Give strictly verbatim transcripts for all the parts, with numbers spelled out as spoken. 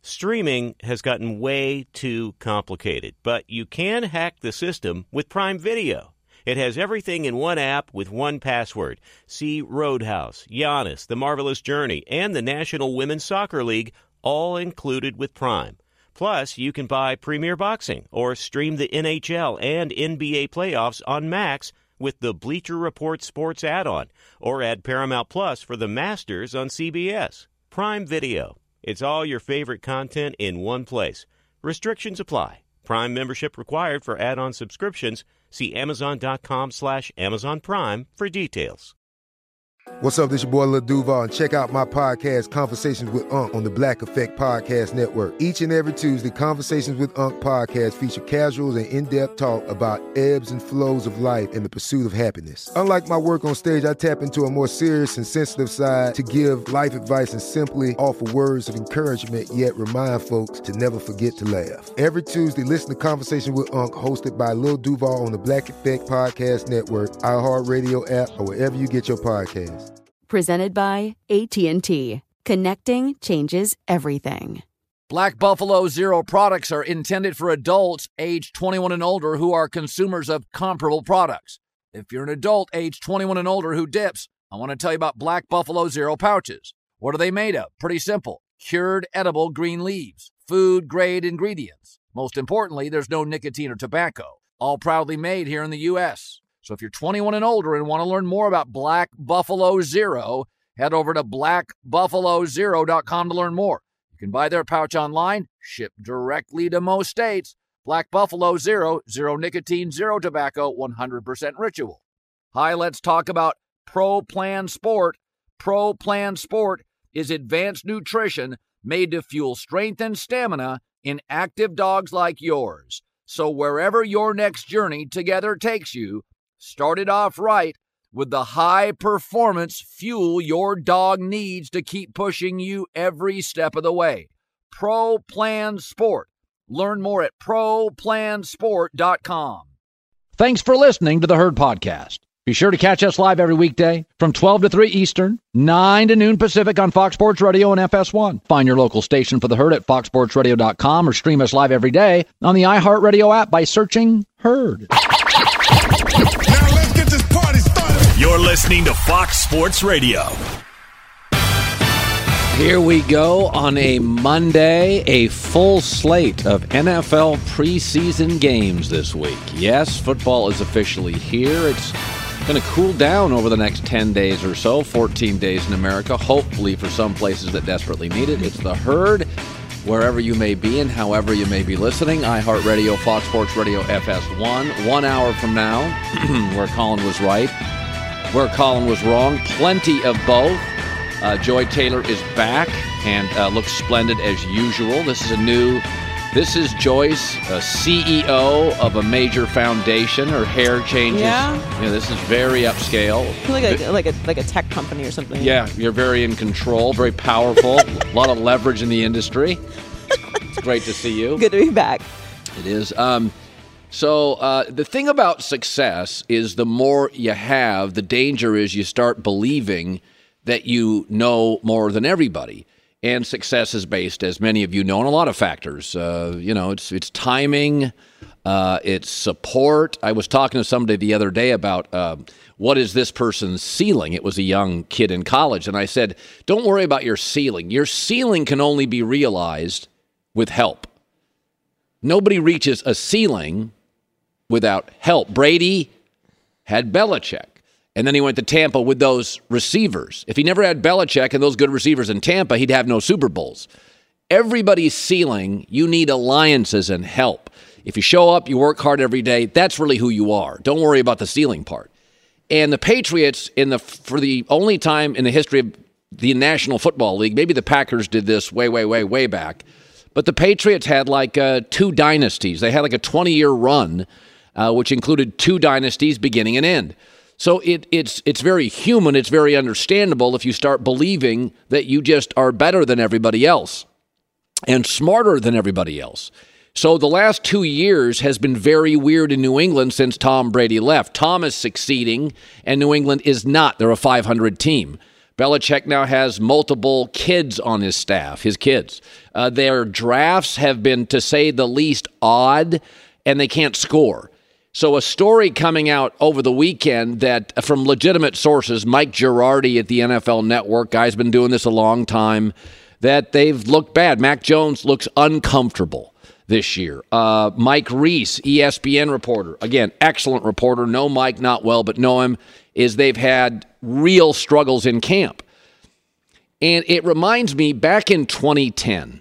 Streaming has gotten way too complicated, but you can hack the system with Prime Video. It has everything in one app with one password. See Roadhouse, Giannis, The Marvelous Journey, and the National Women's Soccer League, all included with Prime. Plus, you can buy Premier Boxing or stream the N H L and N B A playoffs on Max with the Bleacher Report Sports add-on, or add Paramount Plus for the Masters on C B S. Prime Video. It's all your favorite content in one place. Restrictions apply. Prime membership required for add-on subscriptions. See Amazon.com slash Amazon Prime for details. What's up, this your boy Lil Duval, and check out my podcast, Conversations with Unc, on the Black Effect Podcast Network. Each and every Tuesday, Conversations with Unc podcast feature casual and in-depth talk about ebbs and flows of life and the pursuit of happiness. Unlike my work on stage, I tap into a more serious and sensitive side to give life advice and simply offer words of encouragement, yet remind folks to never forget to laugh. Every Tuesday, listen to Conversations with Unc, hosted by Lil Duval on the Black Effect Podcast Network, iHeartRadio app, or wherever you get your podcasts. Presented by A T and T. Connecting changes everything. Black Buffalo Zero products are intended for adults age twenty-one and older who are consumers of comparable products. If you're an adult age twenty-one and older who dips, I want to tell you about Black Buffalo Zero pouches. What are they made of? Pretty simple. Cured edible green leaves. Food-grade ingredients. Most importantly, there's no nicotine or tobacco. All proudly made here in the U S So if you're twenty-one and older and want to learn more about Black Buffalo Zero, head over to black buffalo zero dot com to learn more. You can buy their pouch online, shipped directly to most states. Black Buffalo Zero, zero nicotine, zero tobacco, one hundred percent ritual. Hi, let's talk about Pro Plan Sport. Pro Plan Sport is advanced nutrition made to fuel strength and stamina in active dogs like yours. So wherever your next journey together takes you, start it off right with the high-performance fuel your dog needs to keep pushing you every step of the way. Pro Plan Sport. Learn more at pro plan sport dot com. Thanks for listening to the Herd Podcast. Be sure to catch us live every weekday from twelve to three Eastern, nine to noon Pacific on Fox Sports Radio and F S one. Find your local station for the Herd at fox sports radio dot com or stream us live every day on the iHeartRadio app by searching Herd. You're listening to Fox Sports Radio. Here we go on a Monday, a full slate of N F L preseason games this week. Yes, football is officially here. It's going to cool down over the next ten days or so, fourteen days in America, hopefully for some places that desperately need it. It's the Herd, wherever you may be and however you may be listening. iHeartRadio, Fox Sports Radio, F S one. One hour from now, where Colin was right, where Colin was wrong, plenty of both. Uh, Joy Taylor is back and uh, looks splendid as usual. This is a new, this is Joyce, a C E O of a major foundation. Her hair changes. Yeah. You know, this is very upscale. Like a, like a like a tech company or something. Yeah, you're very in control, very powerful, a lot of leverage in the industry. It's great to see you. Good to be back. It is. Um, so uh, the thing about success is the more you have, the danger is you start believing that you know more than everybody. And success is based, as many of you know, on a lot of factors. Uh, you know, it's it's timing, uh, it's support. I was talking to somebody the other day about uh, what is this person's ceiling? It was a young kid in college. And I said, don't worry about your ceiling. Your ceiling can only be realized with help. Nobody reaches a ceiling without help. Brady had Belichick. And then he went to Tampa with those receivers. If he never had Belichick and those good receivers in Tampa, he'd have no Super Bowls. Everybody's ceiling, you need alliances and help. If you show up, you work hard every day, that's really who you are. Don't worry about the ceiling part. And the Patriots, in the for the only time in the history of the National Football League, maybe the Packers did this way, way, way, way back, but the Patriots had like uh, two dynasties. They had like a twenty-year run, uh, which included two dynasties beginning and end. So it, it's it's very human, it's very understandable if you start believing that you just are better than everybody else and smarter than everybody else. So the last two years has been very weird in New England since Tom Brady left. Tom is succeeding, and New England is not. They're a five hundred team. Belichick now has multiple kids on his staff, his kids. Uh, their drafts have been, to say the least, odd, and they can't score. So a story coming out over the weekend that from legitimate sources, Mike Girardi at the N F L Network, guy's been doing this a long time, that they've looked bad. Mac Jones looks uncomfortable this year. Uh, Mike Reese, E S P N reporter, again, excellent reporter, know Mike not well, but know him, is they've had real struggles in camp. And it reminds me, back in twenty ten,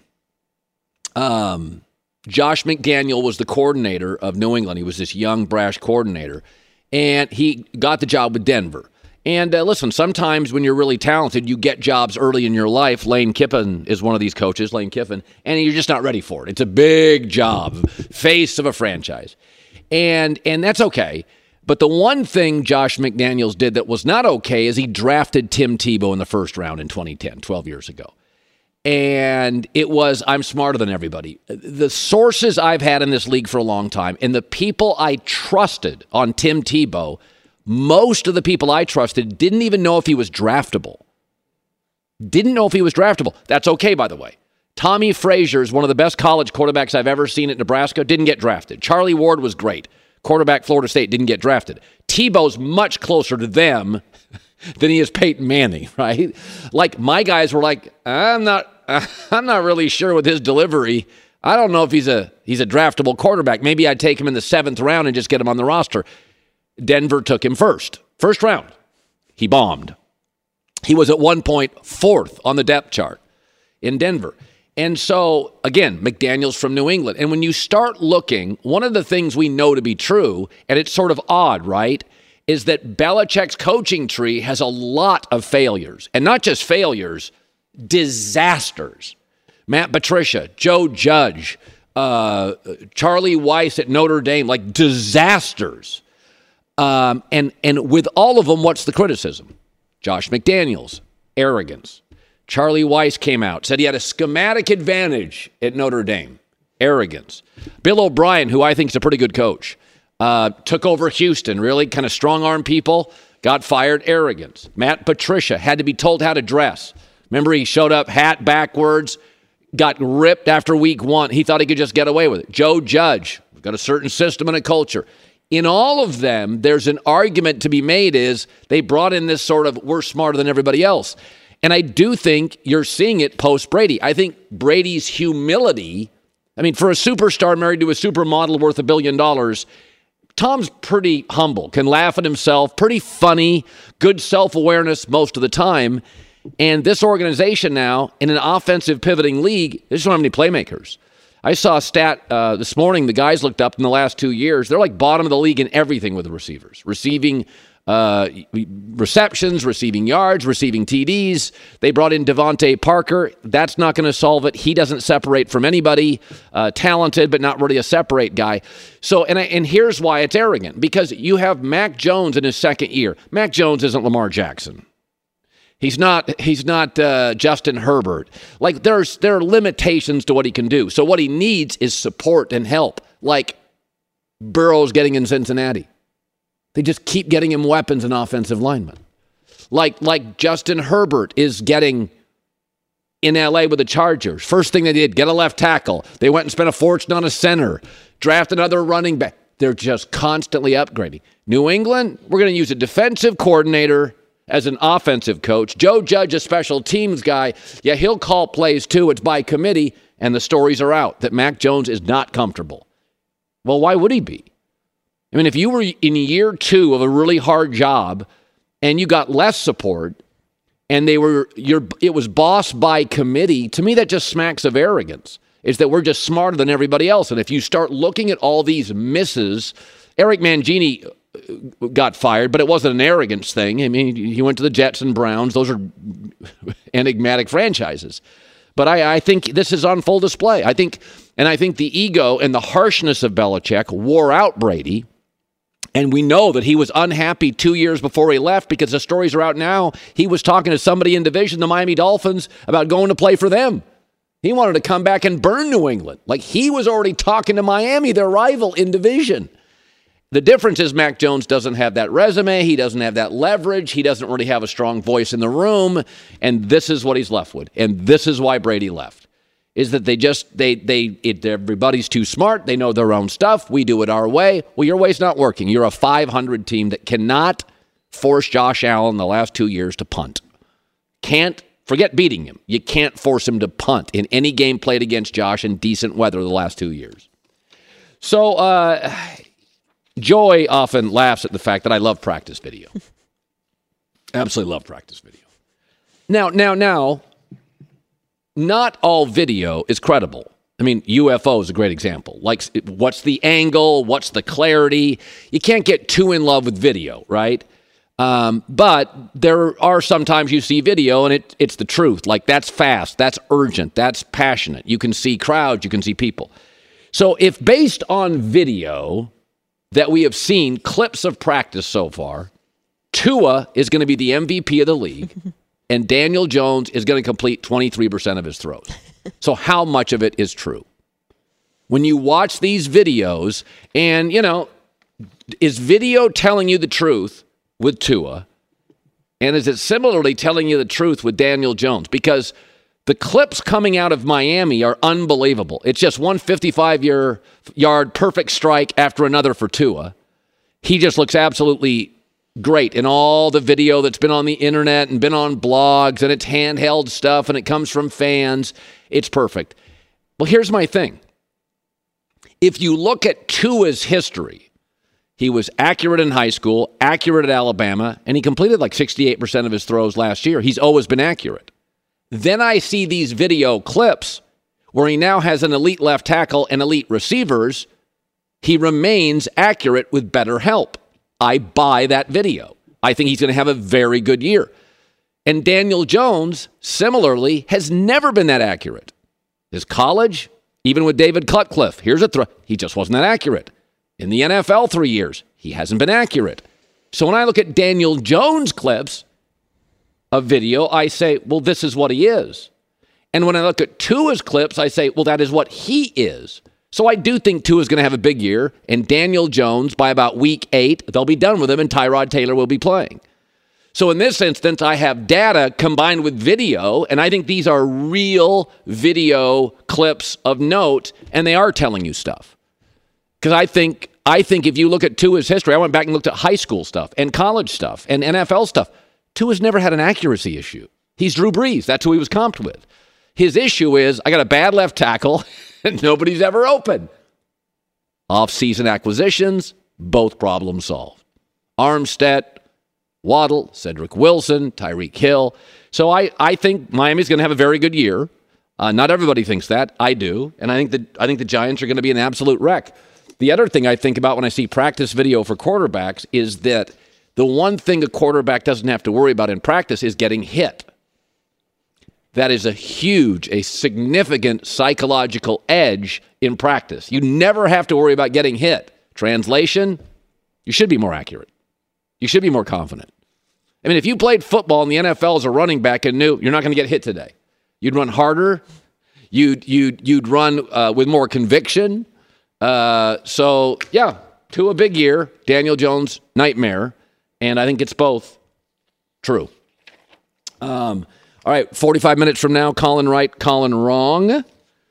um, Josh McDaniel was the coordinator of New England. He was this young, brash coordinator, and he got the job with Denver. And uh, listen, sometimes when you're really talented, you get jobs early in your life. Lane Kiffin is one of these coaches, Lane Kiffin, and you're just not ready for it. It's a big job, face of a franchise. And and that's okay. But the one thing Josh McDaniels did that was not okay is he drafted Tim Tebow in the first round in twenty ten, twelve years ago. And it was, I'm smarter than everybody. The sources I've had in this league for a long time and the people I trusted on Tim Tebow, most of the people I trusted didn't even know if he was draftable. Didn't know if he was draftable. That's okay, by the way. Tommy Frazier is one of the best college quarterbacks I've ever seen at Nebraska. Didn't get drafted. Charlie Ward was great. Quarterback, Florida State, didn't get drafted. Tebow's much closer to them than he is Peyton Manning, right? Like, my guys were like, I'm not I'm not really sure with his delivery. I don't know if he's a he's a draftable quarterback. Maybe I'd take him in the seventh round and just get him on the roster. Denver took him first. First round. He bombed. He was at one point fourth on the depth chart in Denver. And so, again, McDaniels from New England. And when you start looking, one of the things we know to be true, and it's sort of odd, right, is that Belichick's coaching tree has a lot of failures. And not just failures, disasters. Matt Patricia, Joe Judge, uh, Charlie Weiss at Notre Dame, like disasters. Um, and, and with all of them, what's the criticism? Josh McDaniels, arrogance. Charlie Weiss came out, said he had a schematic advantage at Notre Dame. Arrogance. Bill O'Brien, who I think is a pretty good coach, uh, took over Houston, really kind of strong-arm people, got fired. Arrogance. Matt Patricia had to be told how to dress. Remember, he showed up hat backwards, got ripped after week one. He thought he could just get away with it. Joe Judge, got a certain system and a culture. In all of them, there's an argument to be made is they brought in this sort of we're smarter than everybody else. And I do think you're seeing it post-Brady. I think Brady's humility, I mean, for a superstar married to a supermodel worth a billion dollars, Tom's pretty humble, can laugh at himself, pretty funny, good self-awareness most of the time. And this organization now, in an offensive pivoting league, they just don't have any playmakers. I saw a stat uh, this morning, the guys looked up in the last two years. They're like bottom of the league in everything with the receivers. Receiving uh, receptions, receiving yards, receiving T Ds. They brought in Devontae Parker. That's not going to solve it. He doesn't separate from anybody. Uh, talented, but not really a separate guy. So, and, I, and here's why it's arrogant. Because you have Mac Jones in his second year. Mac Jones isn't Lamar Jackson. He's not he's not uh, Justin Herbert. Like, there's there are limitations to what he can do. So what he needs is support and help, like Burrow's getting in Cincinnati. They just keep getting him weapons and offensive linemen. Like, like Justin Herbert is getting in L A with the Chargers. First thing they did, get a left tackle. They went and spent a fortune on a center, draft another running back. They're just constantly upgrading. New England, we're going to use a defensive coordinator as an offensive coach. Joe Judge, a special teams guy. Yeah, he'll call plays too. It's by committee, and the stories are out that Mac Jones is not comfortable. Well, why would he be? I mean, if you were in year two of a really hard job and you got less support and they were your it was boss by committee, to me that just smacks of arrogance. Is that we're just smarter than everybody else. And if you start looking at all these misses, Eric Mangini got fired, but it wasn't an arrogance thing. I mean, he went to the Jets and Browns. Those are enigmatic franchises. But I, I think this is on full display. I think, and I think the ego and the harshness of Belichick wore out Brady. And we know that he was unhappy two years before he left because the stories are out now. He was talking to somebody in division, the Miami Dolphins, about going to play for them. He wanted to come back and burn New England. Like, he was already talking to Miami, their rival in division. The difference is Mac Jones doesn't have that resume. He doesn't have that leverage. He doesn't really have a strong voice in the room. And this is what he's left with. And this is why Brady left, is that they just, they, they, it, everybody's too smart. They know their own stuff. We do it our way. Well, your way's not working. You're a five hundred team that cannot force Josh Allen the last two years to punt. Can't, forget beating him. You can't force him to punt in any game played against Josh in decent weather the last two years. So, uh... Joy often laughs at the fact that I love practice video. Absolutely love practice video. Now, now, now, not all video is credible. I mean, U F O is a great example. Like, what's the angle? What's the clarity? You can't get too in love with video, right? Um, but there are sometimes you see video and it, it's the truth. Like, that's fast, that's urgent, that's passionate. You can see crowds, you can see people. So if based on video that we have seen clips of practice so far, Tua is going to be the M V P of the league, and Daniel Jones is going to complete twenty-three percent of his throws. So how much of it is true? When you watch these videos, and, you know, is video telling you the truth with Tua, and is it similarly telling you the truth with Daniel Jones? Because the clips coming out of Miami are unbelievable. It's just one fifty-five-yard perfect strike after another for Tua. He just looks absolutely great in all the video that's been on the internet and been on blogs, and it's handheld stuff, and it comes from fans. It's perfect. Well, here's my thing. If you look at Tua's history, he was accurate in high school, accurate at Alabama, and he completed like sixty-eight percent of his throws last year. He's always been accurate. Then I see these video clips where he now has an elite left tackle and elite receivers. He remains accurate with better help. I buy that video. I think he's going to have a very good year. And Daniel Jones, similarly, has never been that accurate. His college, even with David Cutcliffe, here's a throw. He just wasn't that accurate. In the N F L three years, he hasn't been accurate. So when I look at Daniel Jones clips, a video, I say, well, this is what he is. And when I look at Tua's clips, I say, well, that is what he is. So I do think Tua's going to have a big year, and Daniel Jones, by about week eight, they'll be done with him, and Tyrod Taylor will be playing. So in this instance, I have data combined with video, and I think these are real video clips of note, and they are telling you stuff. Because I think, I think if you look at Tua's history, I went back and looked at high school stuff and college stuff and N F L stuff. Tua's never had an accuracy issue. He's Drew Brees. That's who he was comped with. His issue is, I got a bad left tackle, and nobody's ever open. Off-season acquisitions, both problems solved. Armstead, Waddle, Cedric Wilson, Tyreek Hill. So I, I think Miami's going to have a very good year. Uh, not everybody thinks that. I do. And I think that I think the Giants are going to be an absolute wreck. The other thing I think about when I see practice video for quarterbacks is that the one thing a quarterback doesn't have to worry about in practice is getting hit. That is a huge, a significant psychological edge in practice. You never have to worry about getting hit. Translation, you should be more accurate. You should be more confident. I mean, if you played football in the N F L as a running back and knew you're not going to get hit today, you'd run harder. You'd, you'd, you'd run uh, with more conviction. Uh, so, yeah, to a big year, Daniel Jones, nightmare. And I think it's both true. Um, all right, forty-five minutes from now, Colin right, Colin wrong.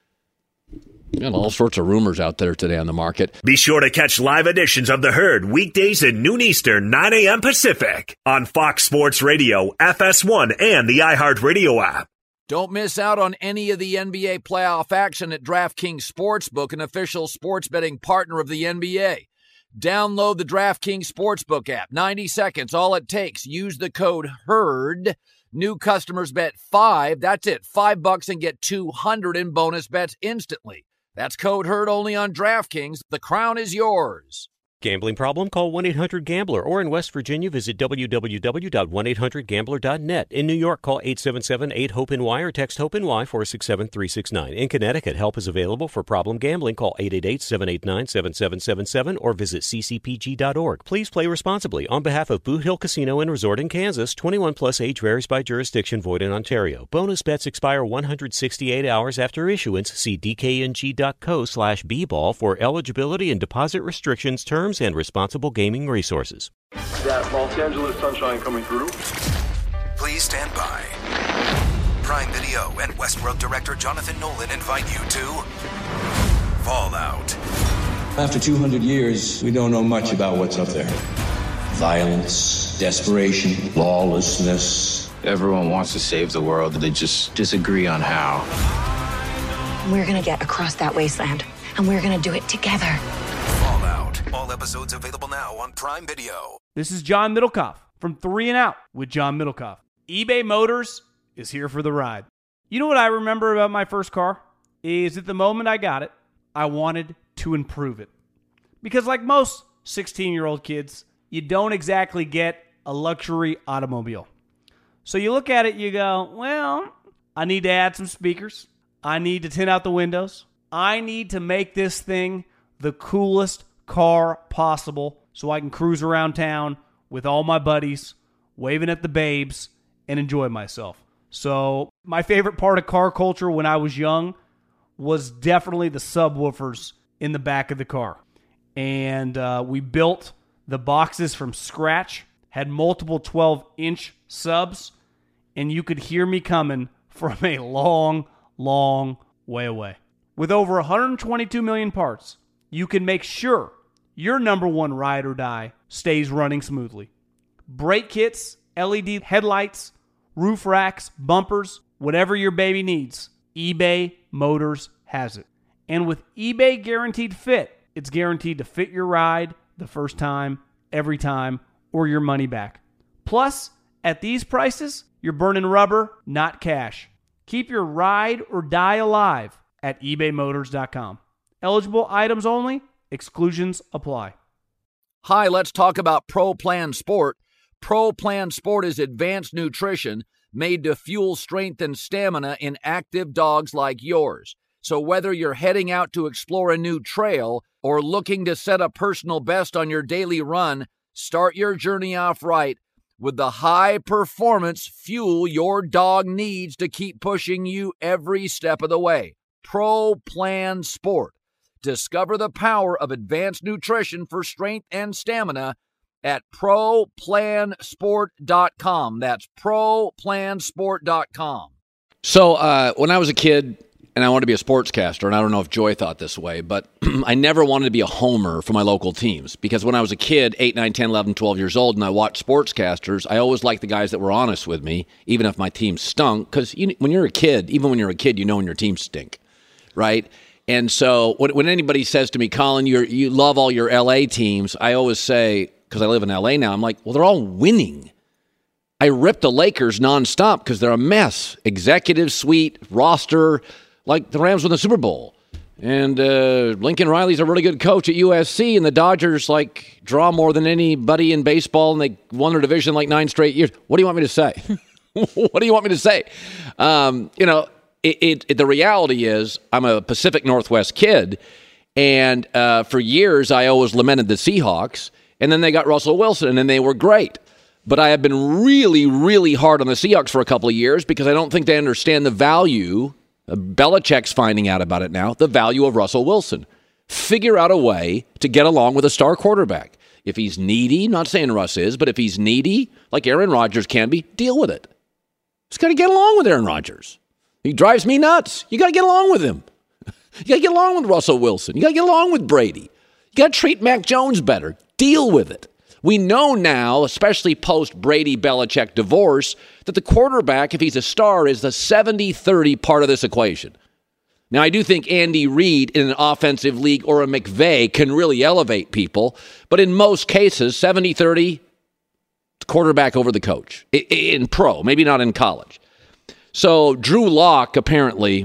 Got all sorts of rumors out there today on the market. Be sure to catch live editions of The Herd weekdays at noon Eastern, nine a.m. Pacific on Fox Sports Radio, F S one, and the iHeartRadio app. Don't miss out on any of the N B A playoff action at DraftKings Sportsbook, an official sports betting partner of the N B A. Download the DraftKings Sportsbook app. ninety seconds, all it takes. Use the code HERD. New customers bet five. That's it. Five bucks and get two hundred in bonus bets instantly. That's code HERD only on DraftKings. The crown is yours. Gambling problem? Call one eight hundred gambler, or in West Virginia, visit w w w dot one eight hundred gambler dot net. In New York, call eight seven seven eight hope N Y or text HOPE-NY four six seven three six nine. In Connecticut, help is available for problem gambling. Call eight eight eight seven eight nine seven seven seven seven or visit c c p g dot org. Please play responsibly. On behalf of Boot Hill Casino and Resort in Kansas, twenty-one plus age varies by jurisdiction, void in Ontario. Bonus bets expire one hundred sixty-eight hours after issuance. See d k n g dot co slash b ball for eligibility and deposit restrictions, terms, terms and responsible gaming resources. That Los Angeles sunshine coming through. Please stand by. Prime Video and Westworld director Jonathan Nolan invite you to Fallout. After two hundred years, we don't know much about what's up there. Violence, desperation, lawlessness. Everyone wants to save the world, they just disagree on how. We're gonna get across that wasteland, and we're gonna do it together. Fallout. All episodes available now on Prime Video. This is John Middlecoff from Three and Out with John Middlecoff. eBay Motors is here for the ride. You know what I remember about my first car? Is at the moment I got it, I wanted to improve it. Because like most sixteen-year-old kids, you don't exactly get a luxury automobile. So you look at it, you go, well, I need to add some speakers. I need to tint out the windows. I need to make this thing the coolest car possible so I can cruise around town with all my buddies, waving at the babes, and enjoy myself. So my favorite part of car culture when I was young was definitely the subwoofers in the back of the car. And uh, we built the boxes from scratch, had multiple twelve-inch subs, and you could hear me coming from a long, long way away. With over one hundred twenty-two million parts, you can make sure your number one ride or die stays running smoothly. Brake kits, L E D headlights, roof racks, bumpers, whatever your baby needs, eBay Motors has it. And with eBay Guaranteed Fit, it's guaranteed to fit your ride the first time, every time, or your money back. Plus, at these prices, you're burning rubber, not cash. Keep your ride or die alive at ebay motors dot com. Eligible items only. Exclusions apply. Hi, let's talk about Pro Plan Sport. Pro Plan Sport is advanced nutrition made to fuel strength and stamina in active dogs like yours. So whether you're heading out to explore a new trail or looking to set a personal best on your daily run, start your journey off right with the high-performance fuel your dog needs to keep pushing you every step of the way. Pro Plan Sport. Discover the power of advanced nutrition for strength and stamina at pro plan sport dot com. That's pro plan sport dot com. So uh, when I was a kid, and I wanted to be a sportscaster, and I don't know if Joy thought this way, but I never wanted to be a homer for my local teams. Because when I was a kid, eight, nine, ten, eleven, twelve years old, and I watched sportscasters, I always liked the guys that were honest with me, even if my team stunk. Because you, when you're a kid, even when you're a kid, you know when your team stink, right? And so when, when anybody says to me, Colin, you're, you love all your L A teams, I always say, because I live in L A now, I'm like, well, they're all winning. I rip the Lakers nonstop because they're a mess. Executive suite, roster, like the Rams win the Super Bowl. And uh, Lincoln Riley's a really good coach at U S C, and the Dodgers, like, draw more than anybody in baseball, and they won their division like nine straight years. What do you want me to say? What do you want me to say? Um, you know, It, it, it, the reality is I'm a Pacific Northwest kid, and uh, for years I always lamented the Seahawks, and then they got Russell Wilson, and they were great. But I have been really, really hard on the Seahawks for a couple of years because I don't think they understand the value. Uh, Belichick's finding out about it now, the value of Russell Wilson. Figure out a way to get along with a star quarterback. If he's needy, not saying Russ is, but if he's needy, like Aaron Rodgers can be, deal with it. Just got to get along with Aaron Rodgers. He drives me nuts. You got to get along with him. You got to get along with Russell Wilson. You got to get along with Brady. You got to treat Mac Jones better. Deal with it. We know now, especially post-Brady-Belichick divorce, that the quarterback, if he's a star, is the seventy thirty part of this equation. Now, I do think Andy Reid in an offensive league or a McVay can really elevate people, but in most cases, seventy thirty, quarterback over the coach. In pro, maybe not in college. So Drew Lock apparently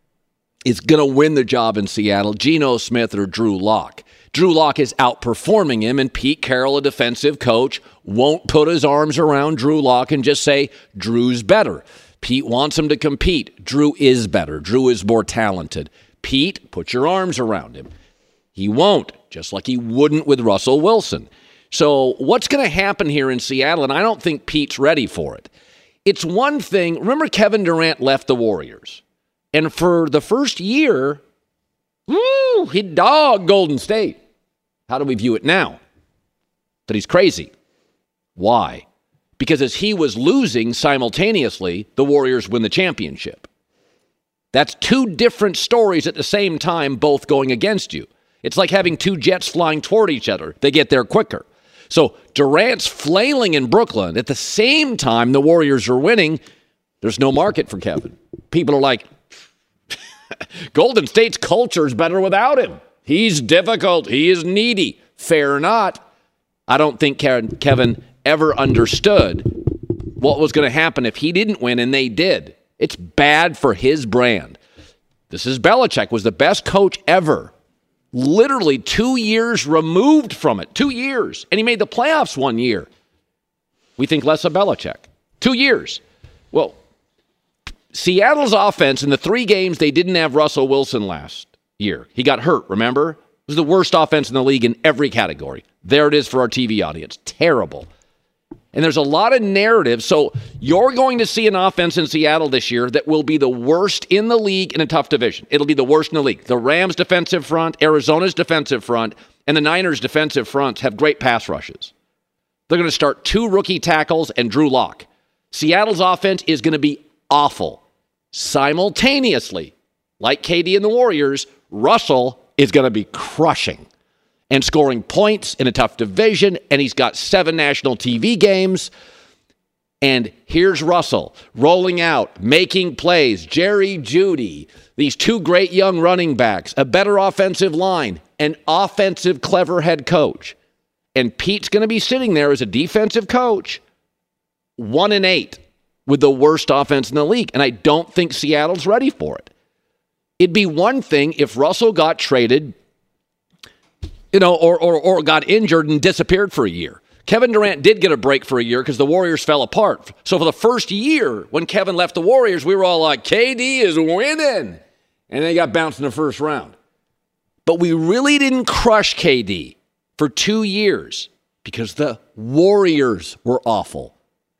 is going to win the job in Seattle. Geno Smith or Drew Lock. Drew Lock is outperforming him, and Pete Carroll, a defensive coach, won't put his arms around Drew Lock and just say, Drew's better. Pete wants him to compete. Drew is better. Drew is more talented. Pete, put your arms around him. He won't, just like he wouldn't with Russell Wilson. So what's going to happen here in Seattle, and I don't think Pete's ready for it. It's one thing, remember Kevin Durant left the Warriors, and for the first year, woo, he dogged Golden State. How do we view it now? That he's crazy. Why? Because as he was losing simultaneously, the Warriors win the championship. That's two different stories at the same time, both going against you. It's like having two jets flying toward each other. They get there quicker. So Durant's flailing in Brooklyn. At the same time, the Warriors are winning. There's no market for Kevin. People are like, Golden State's culture is better without him. He's difficult. He is needy. Fair or not, I don't think Kevin ever understood what was going to happen if he didn't win and they did. It's bad for his brand. This is Belichick, was the best coach ever. Literally two years removed from it. Two years. And he made the playoffs one year. We think less of Belichick. Two years. Well, Seattle's offense, in the three games they didn't have Russell Wilson last year. He got hurt, remember? It was the worst offense in the league in every category. There it is for our T V audience. Terrible. And there's a lot of narrative. So you're going to see an offense in Seattle this year that will be the worst in the league in a tough division. It'll be the worst in the league. The Rams' defensive front, Arizona's defensive front, and the Niners' defensive fronts have great pass rushes. They're going to start two rookie tackles and Drew Lock. Seattle's offense is going to be awful. Simultaneously, like K D and the Warriors, Russell is going to be crushing and scoring points in a tough division, and he's got seven national T V games. And here's Russell rolling out, making plays, Jerry Jeudy, these two great young running backs, a better offensive line, an offensive clever head coach. And Pete's going to be sitting there as a defensive coach, one and eight, with the worst offense in the league. And I don't think Seattle's ready for it. It'd be one thing if Russell got traded, you know, or, or or got injured and disappeared for a year. Kevin Durant did get a break for a year because the Warriors fell apart. So for the first year, when Kevin left the Warriors, we were all like, K D is winning. And they got bounced in the first round. But we really didn't crush K D for two years because the Warriors were awful.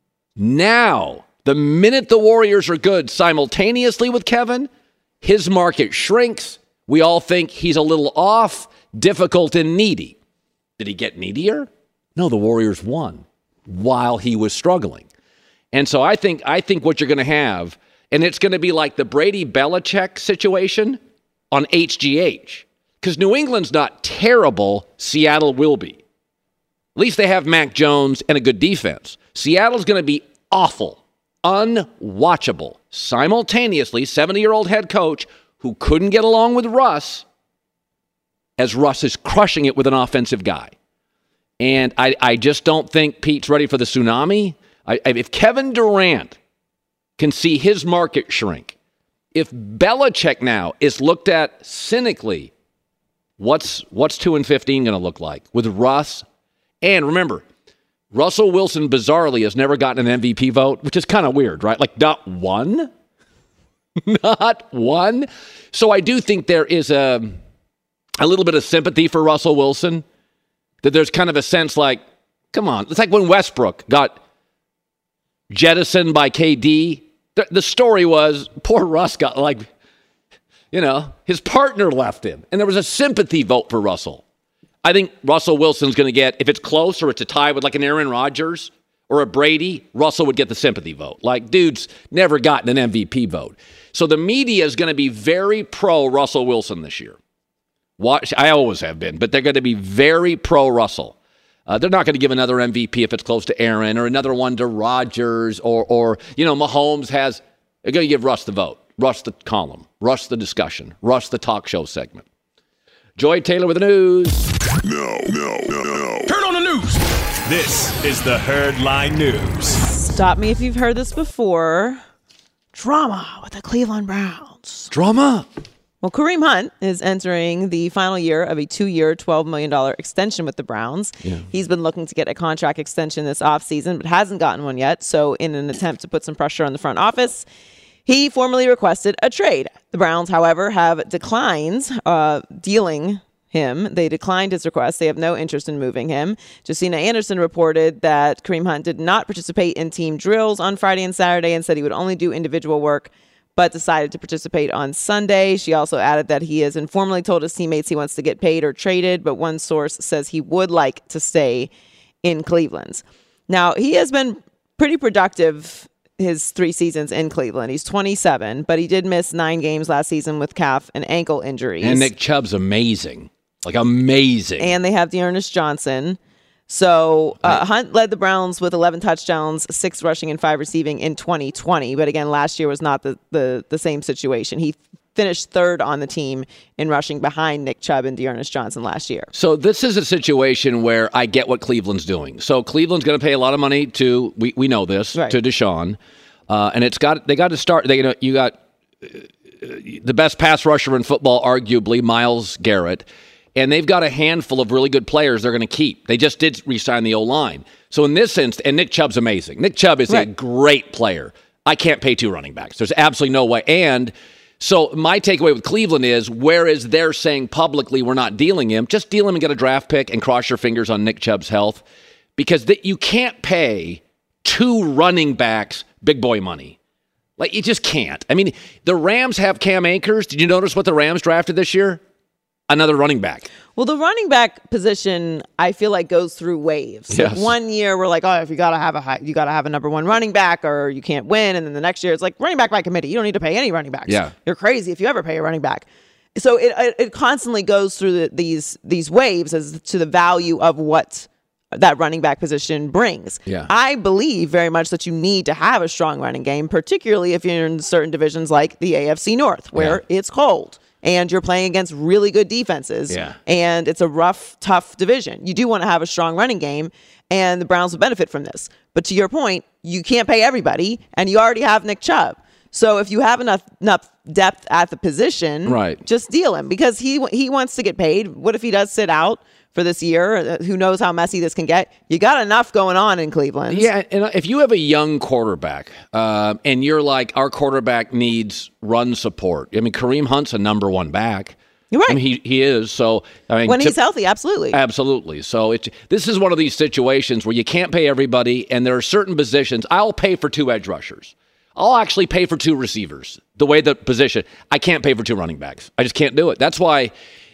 Now, the minute the Warriors are good simultaneously with Kevin, his market shrinks. We all think he's a little off, difficult, and needy. Did he get needier? No, the Warriors won while he was struggling. And so I think I think what you're going to have, and it's going to be like the Brady Belichick situation on H G H. Because New England's not terrible, Seattle will be. At least they have Mac Jones and a good defense. Seattle's going to be awful, unwatchable, simultaneously, seventy-year-old head coach who couldn't get along with Russ, as Russ is crushing it with an offensive guy. And I, I just don't think Pete's ready for the tsunami. I, if Kevin Durant can see his market shrink, if Belichick now is looked at cynically, what's what's two and fifteen going to look like with Russ? And remember, Russell Wilson bizarrely has never gotten an M V P vote, which is kind of weird, right? Like not one, not one. So I do think there is a a little bit of sympathy for Russell Wilson. That there's kind of a sense like, come on. It's like when Westbrook got jettisoned by K D. The, the story was poor Russ got like, you know, his partner left him. And there was a sympathy vote for Russell. I think Russell Wilson's going to get, if it's close or it's a tie with like an Aaron Rodgers or a Brady, Russell would get the sympathy vote. Like, dude's never gotten an M V P vote. So the media is going to be very pro Russell Wilson this year. Watch, I always have been, but they're going to be very pro-Russell. Uh, they're not going to give another M V P if it's close to Aaron or another one to Rodgers or, or you know, Mahomes has. They're going to give Russ the vote, Russ the column, Russ the discussion, Russ the talk show segment. Joy Taylor with the news. No, no, no, no. Turn on the news. This is the Herdline News. Stop me if you've heard this before. Drama with the Cleveland Browns. Drama? Well, Kareem Hunt is entering the final year of a two-year, twelve million dollars extension with the Browns. Yeah. He's been looking to get a contract extension this offseason, but hasn't gotten one yet. So in an attempt to put some pressure on the front office, he formally requested a trade. The Browns, however, have declined uh, dealing him. They declined his request. They have no interest in moving him. Josina Anderson reported that Kareem Hunt did not participate in team drills on Friday and Saturday and said he would only do individual work but decided to participate on Sunday. She also added that he has informally told his teammates he wants to get paid or traded, but one source says he would like to stay in Cleveland. Now, he has been pretty productive his three seasons in Cleveland. He's twenty-seven, but he did miss nine games last season with calf and ankle injuries. And Nick Chubb's amazing. Like, amazing. And they have Dearness Johnson. So uh, Hunt led the Browns with eleven touchdowns, six rushing and five receiving in twenty twenty. But again, last year was not the, the, the same situation. He finished third on the team in rushing behind Nick Chubb and Dearness Johnson last year. So this is a situation where I get what Cleveland's doing. So Cleveland's going to pay a lot of money to, we, we know this, right. to Deshaun. Uh, and it's got they got to start, they, you know, you got uh, the best pass rusher in football, arguably, Myles Garrett. And they've got a handful of really good players they're going to keep. They just did re-sign the O-line. So in this sense, and Nick Chubb's amazing. Nick Chubb is right. a great player. I can't pay two running backs. There's absolutely no way. And so my takeaway with Cleveland is, whereas they're saying publicly we're not dealing him, just deal him and get a draft pick and cross your fingers on Nick Chubb's health. Because the, you can't pay two running backs big boy money. Like, you just can't. I mean, the Rams have Cam Akers. Did you notice what the Rams drafted this year? Another running back. Well, the running back position, I feel like, goes through waves. Yes. Like one year we're like, oh, if you gotta have a high, you gotta have a number one running back, or you can't win. And then the next year it's like running back by committee. You don't need to pay any running backs. Yeah. You're crazy if you ever pay a running back. So it it, it constantly goes through the, these these waves as to the value of what that running back position brings. Yeah. I believe very much that you need to have a strong running game, particularly if you're in certain divisions like the A F C North, where yeah. it's cold. And you're playing against really good defenses. Yeah. And it's a rough, tough division. You do want to have a strong running game, and the Browns will benefit from this. But to your point, you can't pay everybody, and you already have Nick Chubb. So if you have enough enough depth at the position, right. just deal him, because he he wants to get paid. What if he does sit out for this year? Who knows how messy this can get? You got enough going on in Cleveland. Yeah, and if you have a young quarterback uh, and you're like, our quarterback needs run support. I mean, Kareem Hunt's a number one back. You're right. I mean, he he is. So I mean, when he's to, healthy, absolutely, absolutely. So it's this is one of these situations where you can't pay everybody, and there are certain positions. I'll pay for two edge rushers. I'll actually pay for two receivers. The way the position, I can't pay for two running backs. I just can't do it. That's why.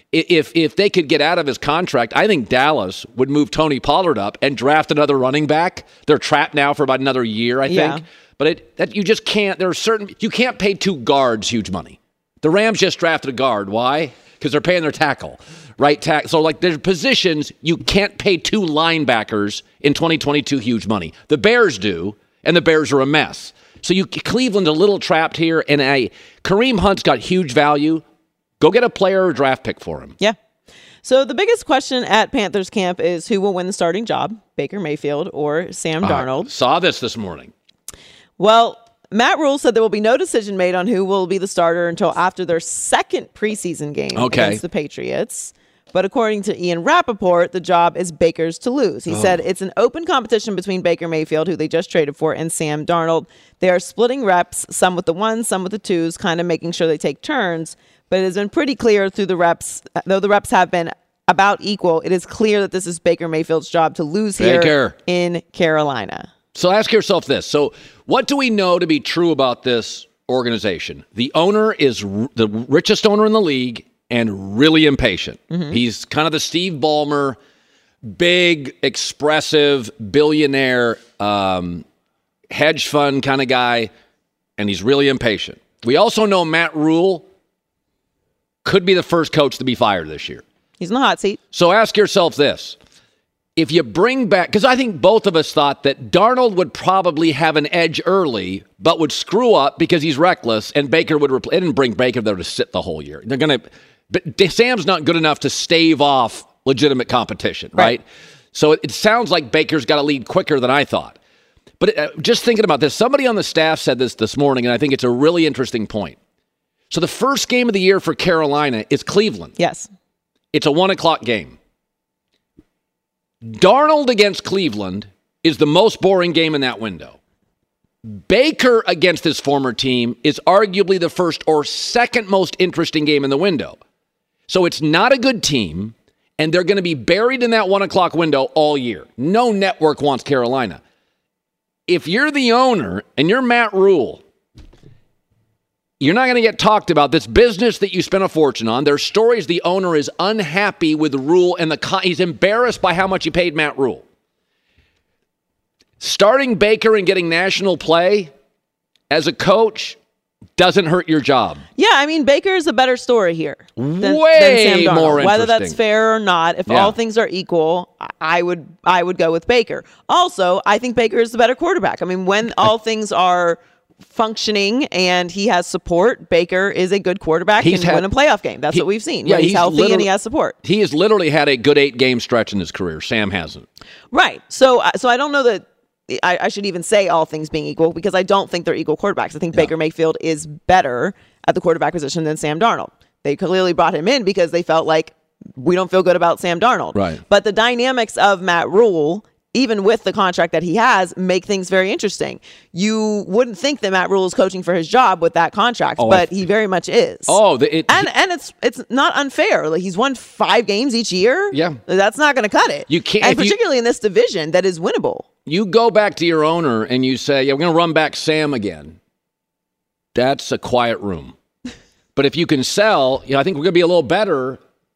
If if they could get out of his contract, I think Dallas would move Tony Pollard up and draft another running back. They're trapped now for about another year, I yeah. think. But it that you just can't. There are certain you can't pay two guards huge money. The Rams just drafted a guard. Why? Because they're paying their tackle, right? Tack. So like there's positions you can't pay two linebackers in twenty twenty-two huge money. The Bears do, and the Bears are a mess. So you Cleveland's a little trapped here, and a Kareem Hunt's got huge value. Go get a player or draft pick for him. Yeah. So the biggest question at Panthers camp is who will win the starting job, Baker Mayfield or Sam Darnold. Uh, saw this this morning. Well, Matt Rule said there will be no decision made on who will be the starter until after their second preseason game okay. against the Patriots. But according to Ian Rappaport, the job is Baker's to lose. He oh. said it's an open competition between Baker Mayfield, who they just traded for, and Sam Darnold. They are splitting reps, some with the ones, some with the twos, kind of making sure they take turns. But it has been pretty clear through the reps, though the reps have been about equal, it is clear that this is Baker Mayfield's job to lose here Baker. in Carolina. So ask yourself this. So what do we know to be true about this organization? The owner is r- the richest owner in the league and really impatient. Mm-hmm. He's kind of the Steve Ballmer, big, expressive, billionaire, um, hedge fund kind of guy, and he's really impatient. We also know Matt Rule could be the first coach to be fired this year. He's in the hot seat. So ask yourself this. If you bring back, because I think both of us thought that Darnold would probably have an edge early, but would screw up because he's reckless, and Baker would replace. They didn't bring Baker there to sit the whole year. They're going to, but Sam's not good enough to stave off legitimate competition, right? right? So it, it sounds like Baker's got to lead quicker than I thought. But uh, just thinking about this, somebody on the staff said this this morning, and I think it's a really interesting point. So the first game of the year for Carolina is Cleveland. Yes. It's a one o'clock game. Darnold against Cleveland is the most boring game in that window. Baker against his former team is arguably the first or second most interesting game in the window. So it's not a good team, and they're going to be buried in that one o'clock window all year. No network wants Carolina. If you're the owner and you're Matt Rule, You're not going to get talked about. This business that you spent a fortune on, there's stories the owner is unhappy with the Rule and the con- he's embarrassed by how much he paid Matt Rule. Starting Baker and getting national play as a coach doesn't hurt your job. Yeah, I mean, Baker is a better story here. Than, Way than Sam Darnold. more Whether that's interesting. fair or not, if Yeah. all things are equal, I would I would go with Baker. Also, I think Baker is the better quarterback. I mean, when all things are functioning and he has support, Baker is a good quarterback and had- win a playoff game. That's he- what we've seen. yeah, when he's, he's healthy and literally- he has support. He has literally had a good eight-game stretch in his career. Sam hasn't. Right. So, so I don't know that I, I should even say all things being equal because I don't think they're equal quarterbacks. I think Baker Mayfield is better at the quarterback position than Sam Darnold. They clearly brought him in because they felt like we don't feel good about Sam Darnold. Right. But the dynamics of Matt Rule, even with the contract that he has, make things very interesting. You wouldn't think that Matt Rule is coaching for his job with that contract, Oh, but I- he very much is. Oh, the, it, And and it's it's not unfair. Like he's won five games each year. Yeah. That's not going to cut it. You can't- And if you- particularly in this division that is winnable. you go back to your owner and you say, yeah, we're going to run back Sam again. That's a quiet room. But if you can sell, you know, I think we're going to be a little better.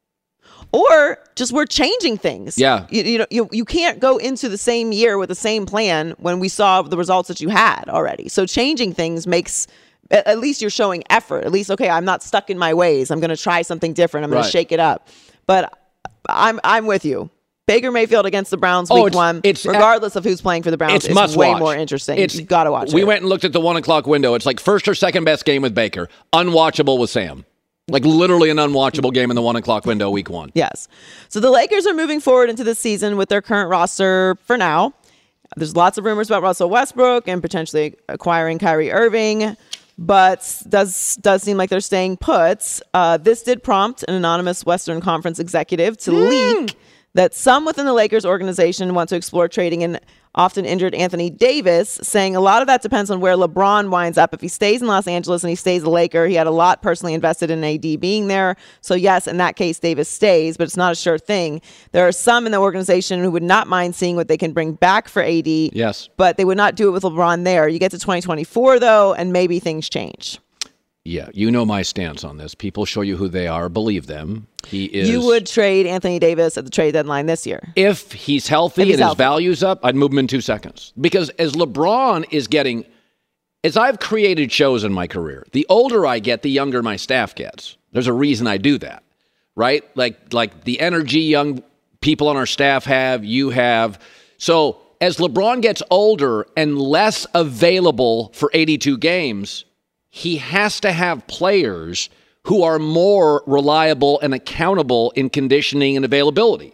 Or just we're changing things. Yeah. You, you know, you, you can't go into the same year with the same plan when we saw the results that you had already. So changing things makes, at at least you're showing effort. At least, okay, I'm not stuck in my ways. I'm going to try something different. I'm going Right. to shake it up. But I'm I'm with you. Baker Mayfield against the Browns Oh, week it's- one, it's- regardless of who's playing for the Browns, It's is must way watch. more interesting. It's, You've got to watch we it. went and looked at the one o'clock window. It's like first or second best game with Baker. Unwatchable with Sam. Like literally an unwatchable game in the one o'clock window week one. Yes. So the Lakers are moving forward into the season with their current roster for now. There's lots of rumors about Russell Westbrook and potentially acquiring Kyrie Irving, but does does seem like they're staying put. Uh, this did prompt an anonymous Western Conference executive to leak that some within the Lakers organization want to explore trading an often injured Anthony Davis, saying a lot of that depends on where LeBron winds up. If he stays in Los Angeles and he stays a Laker, he had a lot personally invested in A D being there. So yes, in that case, Davis stays, but it's not a sure thing. There are some in the organization who would not mind seeing what they can bring back for A D. Yes. But they would not do it with LeBron there. You get to twenty twenty-four, though, and maybe things change. Yeah, you know my stance on this. People show you who they are, believe them. He is. You would trade Anthony Davis at the trade deadline this year. If he's healthy If he's and his healthy. value's up, I'd move him in two seconds. Because as LeBron is getting, as I've created shows in my career, the older I get, the younger my staff gets. There's a reason I do that, right? Like, like the energy young people on our staff have, you have. So as LeBron gets older and less available for eighty-two games, he has to have players who are more reliable and accountable in conditioning and availability.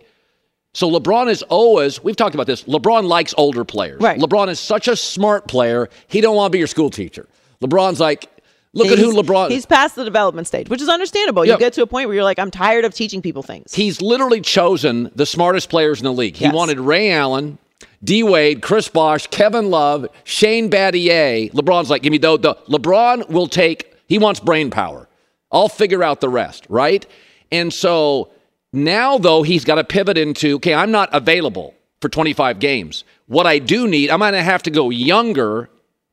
So LeBron is always, we've talked about this, LeBron likes older players. Right. LeBron is such a smart player, he don't want to be your school teacher. LeBron's like, look at who He's- LeBron He's past the development stage, which is understandable. Yeah. You get to a point where you're like, I'm tired of teaching people things. He's literally chosen the smartest players in the league. He Yes. wanted Ray Allen, D. Wade, Chris Bosh, Kevin Love, Shane Battier. LeBron's like, give me the, the LeBron will take, he wants brain power. I'll figure out the rest, right? And so now, though, he's got to pivot into, okay, I'm not available for twenty-five games. What I do need, I'm going to have to go younger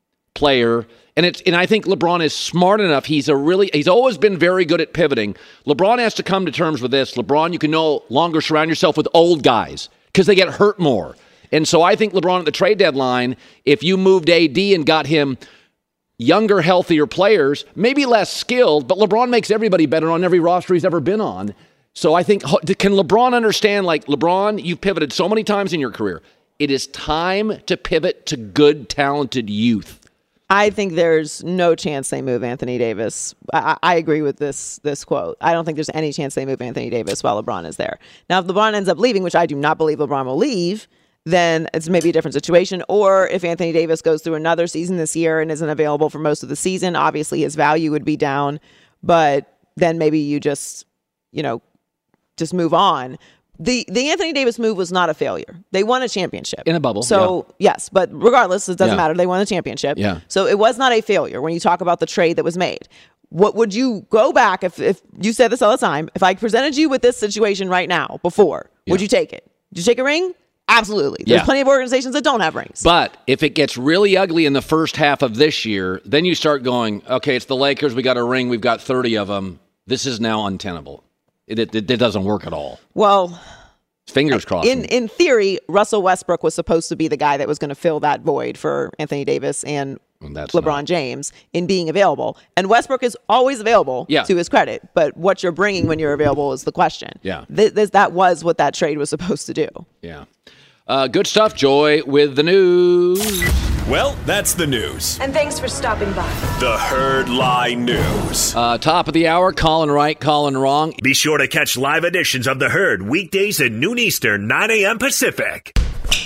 player. And it's and I think LeBron is smart enough. He's a really he's always been very good at pivoting. LeBron has to come to terms with this. LeBron, you can no longer surround yourself with old guys because they get hurt more. And so I think LeBron at the trade deadline, if you moved A D and got him younger, healthier players, maybe less skilled, but LeBron makes everybody better on every roster he's ever been on. So I think, can LeBron understand, like, LeBron, you've pivoted so many times in your career. It is time to pivot to good, talented youth. I think there's no chance they move Anthony Davis. I, I agree with this this quote. I don't think there's any chance they move Anthony Davis while LeBron is there. Now, if LeBron ends up leaving, which I do not believe LeBron will leave, then it's maybe a different situation. Or if Anthony Davis goes through another season this year and isn't available for most of the season, obviously his value would be down. But then maybe you just, you know, just move on. The the Anthony Davis move was not a failure. They won a championship. In a bubble, So, yes, but regardless, it doesn't Yeah. matter. They won the championship. Yeah. So it was not a failure when you talk about the trade that was made. What would you go back if, if you said this all the time? If I presented you with this situation right now before, would Yeah. you take it? Did you take a ring? Absolutely. There's Yeah. plenty of organizations that don't have rings. But if it gets really ugly in the first half of this year, then you start going, okay, it's the Lakers. We got a ring. We've got thirty of them. This is now untenable. It, it, it doesn't work at all. Well, fingers crossed. In in theory, Russell Westbrook was supposed to be the guy that was going to fill that void for Anthony Davis and That's LeBron not. James in being available. And Westbrook is always available, Yeah. to his credit. But what you're bringing when you're available is the question. Yeah. Th- th- that was what that trade was supposed to do. Yeah. Uh, good stuff, Joy, with the news. Well, that's the news. And thanks for stopping by. The Herd Lie News. Uh, top of the hour, Colin right, Colin wrong. Be sure to catch live editions of The Herd weekdays at noon Eastern, nine a.m. Pacific.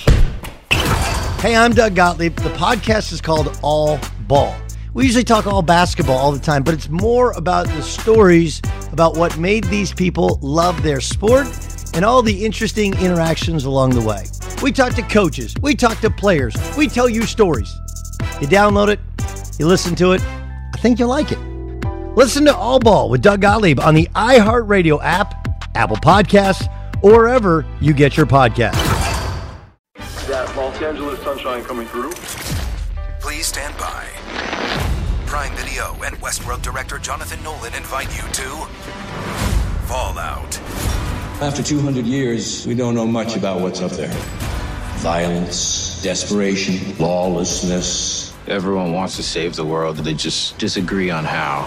Hey, I'm Doug Gottlieb. The podcast is called All Ball. We usually talk all basketball all the time, but it's more about the stories about what made these people love their sport and all the interesting interactions along the way. We talk to coaches. We talk to players. We tell you stories. You download it. You listen to it. I think you'll like it. Listen to All Ball with Doug Gottlieb on the iHeartRadio app, Apple Podcasts, or wherever you get your podcasts. That Los Angeles sunshine coming through. Please stand by. Prime Video and Westworld director Jonathan Nolan invite you to Fallout. After two hundred years, we don't know much about what's up there. Violence, desperation, lawlessness. Everyone wants to save the world, they just disagree on how.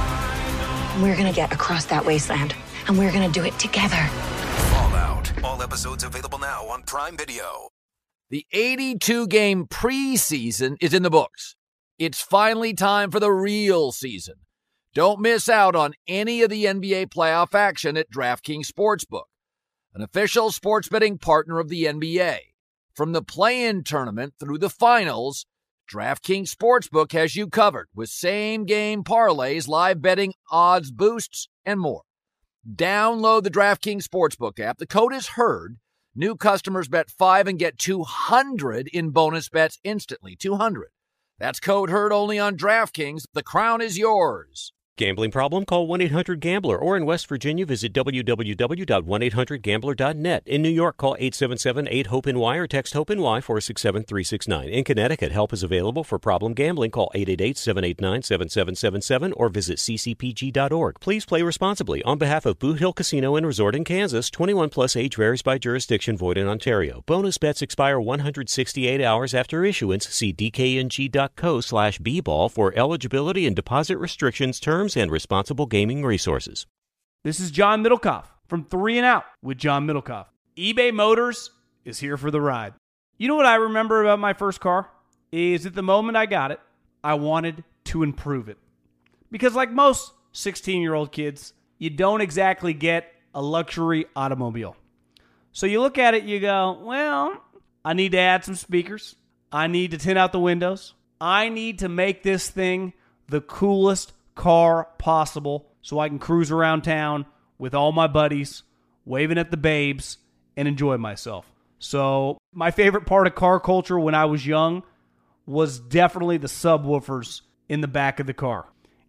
We're gonna get across that wasteland, and we're gonna do it together. Fallout. All episodes available now on Prime Video. The eighty-two game preseason is in the books. It's finally time for the real season. Don't miss out on any of the N B A playoff action at DraftKings Sportsbook, an official sports betting partner of the N B A. From the play-in tournament through the finals, DraftKings Sportsbook has you covered with same-game parlays, live betting, odds boosts, and more. Download the DraftKings Sportsbook app. The code is HERD. New customers bet five and get two hundred in bonus bets instantly. two hundred. That's code HERD only on DraftKings. The crown is yours. Gambling problem? Call one eight hundred gambler, or in West Virginia, visit w w w dot one eight hundred gambler dot net. In New York, call eight seven seven eight hope N Y or text HOPE-NY four six seven three six nine. In Connecticut, help is available for problem gambling. Call eight eight eight seven eight nine seven seven seven seven or visit c c p g dot org. Please play responsibly. On behalf of Boot Hill Casino and Resort in Kansas, twenty-one plus age varies by jurisdiction, void in Ontario. Bonus bets expire one hundred sixty-eight hours after issuance. See d k n g dot co slash b ball for eligibility and deposit restrictions, terms, and responsible gaming resources. This is John Middlecoff from Three and Out with John Middlecoff. eBay Motors is here for the ride. You know what I remember about my first car? Is at the moment I got it, I wanted to improve it. Because like most sixteen-year-old kids, you don't exactly get a luxury automobile. So you look at it, you go, well, I need to add some speakers. I need to tint out the windows. I need to make this thing the coolest car possible so I can cruise around town with all my buddies, waving at the babes, and enjoy myself. So my favorite part of car culture when I was young was definitely the subwoofers in the back of the car.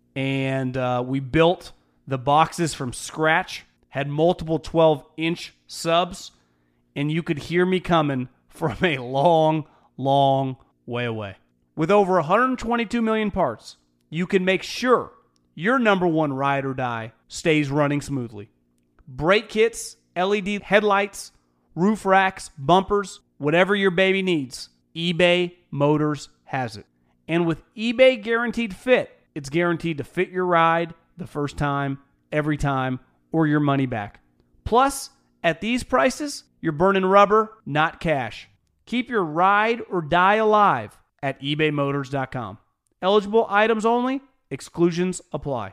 And uh, we built the boxes from scratch, had multiple twelve-inch subs, and you could hear me coming from a long, long way away. With over one hundred twenty-two million parts, you can make sure your number one ride or die stays running smoothly. Brake kits, L E D headlights, roof racks, bumpers, whatever your baby needs, eBay Motors has it. And with eBay Guaranteed Fit, it's guaranteed to fit your ride the first time, every time, or your money back. Plus, at these prices, you're burning rubber, not cash. Keep your ride or die alive at ebay motors dot com. Eligible items only. Exclusions apply.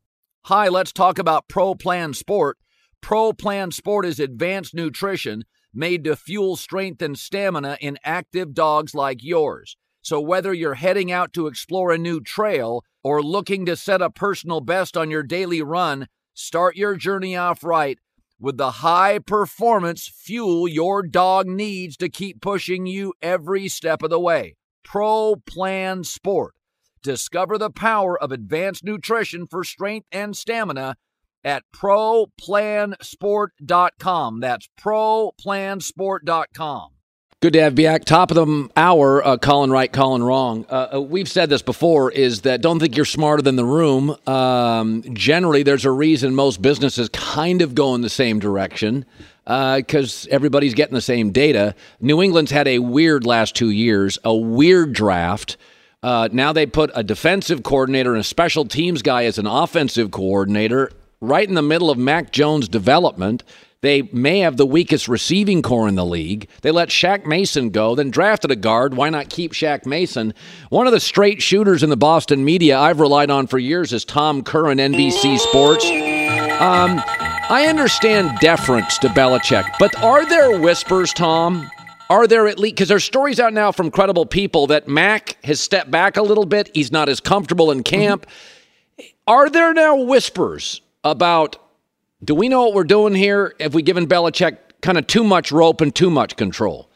Hi, let's talk about Pro Plan Sport. Pro Plan Sport is advanced nutrition made to fuel strength and stamina in active dogs like yours. So whether you're heading out to explore a new trail or looking to set a personal best on your daily run, start your journey off right with the high-performance fuel your dog needs to keep pushing you every step of the way. Pro Plan Sport. Discover the power of advanced nutrition for strength and stamina at pro plan sport dot com. That's pro plan sport dot com. Good to have you back. Top of the hour, uh, Colin right, Colin wrong. Uh, we've said this before, is that don't think you're smarter than the room. Um, generally, there's a reason most businesses kind of go in the same direction because uh, everybody's getting the same data. New England's had a weird last two years, a weird draft. Uh, now they put a defensive coordinator and a special teams guy as an offensive coordinator right in the middle of Mac Jones' development. They may have the weakest receiving core in the league. They let Shaq Mason go, then drafted a guard. Why not keep Shaq Mason? One of the straight shooters in the Boston media I've relied on for years is Tom Curran, N B C Sports. Um, I understand deference to Belichick, but are there whispers, Tom? Are there at least, because there's stories out now from credible people that Mac has stepped back a little bit. He's not as comfortable in camp. Mm-hmm. Are there now whispers about, do we know what we're doing here? Have we given Belichick kind of too much rope and too much control?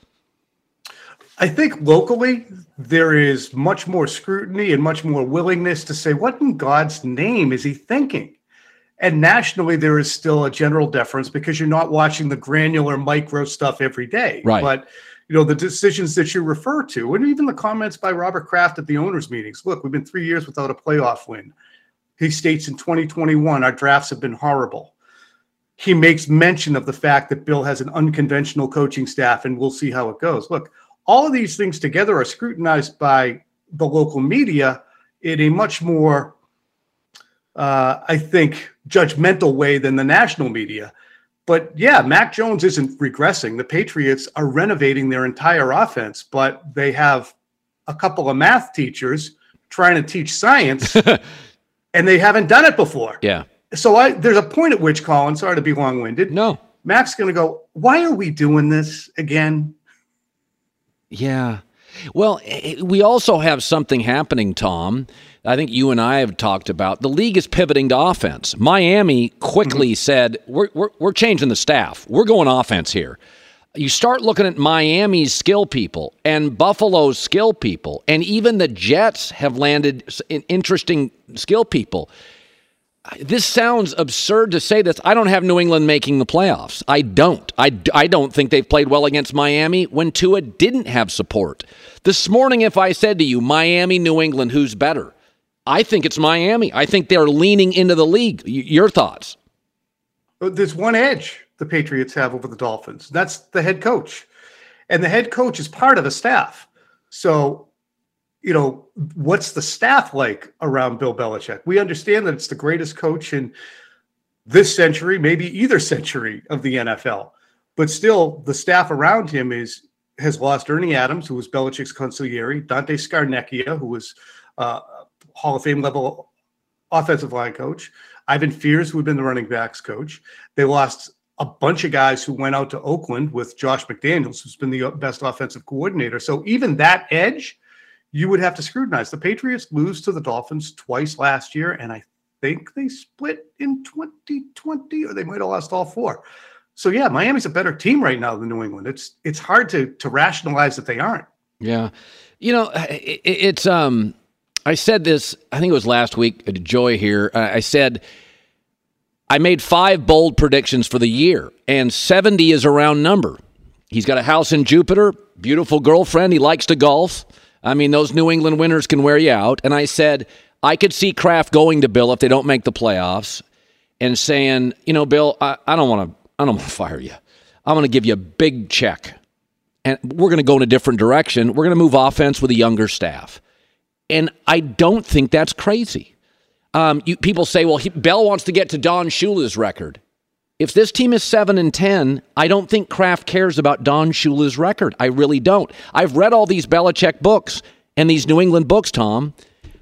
I think locally there is much more scrutiny and much more willingness to say, what in God's name is he thinking? And nationally, there is still a general deference because you're not watching the granular micro stuff every day. Right. But, you know, the decisions that you refer to, and even the comments by Robert Kraft at the owners' meetings. Look, we've been three years without a playoff win. He states in twenty twenty-one, our drafts have been horrible. He makes mention of the fact that Bill has an unconventional coaching staff, and we'll see how it goes. Look, all of these things together are scrutinized by the local media in a much more, uh, I think, judgmental way than the national media. But yeah, Mac Jones isn't regressing. The Patriots are renovating their entire offense, but they have a couple of math teachers trying to teach science, and they haven't done it before. Yeah. So I, there's a point at which, Colin, sorry to be long-winded. No. Mac's going to go, why are we doing this again? Yeah. Well, we also have something happening, Tom. I think you and I have talked about. The league is pivoting to offense. Miami quickly mm-hmm. said, we're, we're, we're changing the staff. We're going offense here. You start looking at Miami's skill people and Buffalo's skill people, and even the Jets have landed interesting skill people. This sounds absurd to say this. I don't have New England making the playoffs. I don't. I, I don't think they've played well against Miami when Tua didn't have support. This morning, if I said to you, Miami, New England, who's better? I think it's Miami. I think they're leaning into the league. Your thoughts? There's one edge the Patriots have over the Dolphins. That's the head coach. And the head coach is part of the staff. So, you know, what's the staff like around Bill Belichick? We understand that it's the greatest coach in this century, maybe either century of the N F L. But still, the staff around him is has lost Ernie Adams, who was Belichick's consigliere, Dante Scarnecchia, who was uh, Hall of Fame level offensive line coach, Ivan Fears, who had been the running backs coach. They lost a bunch of guys who went out to Oakland with Josh McDaniels, who's been the best offensive coordinator. So even that edge, you would have to scrutinize. The Patriots lose to the Dolphins twice last year, and I think they split in twenty twenty, or they might have lost all four. So, yeah, Miami's a better team right now than New England. It's it's hard to to rationalize that they aren't. Yeah. You know, it, it's um, I said this, I think it was last week, Joy here. I said, I made five bold predictions for the year, and seventy is a round number. He's got a house in Jupiter, beautiful girlfriend. He likes to golf. I mean, those New England winters can wear you out. And I said, I could see Kraft going to Bill if they don't make the playoffs and saying, you know, Bill, I, I don't want to I don't want to fire you. I'm going to give you a big check. And we're going to go in a different direction. We're going to move offense with a younger staff. And I don't think that's crazy. Um, you, people say, well, he, Bell wants to get to Don Shula's record. If this team is seven and ten, I don't think Kraft cares about Don Shula's record. I really don't. I've read all these Belichick books and these New England books, Tom.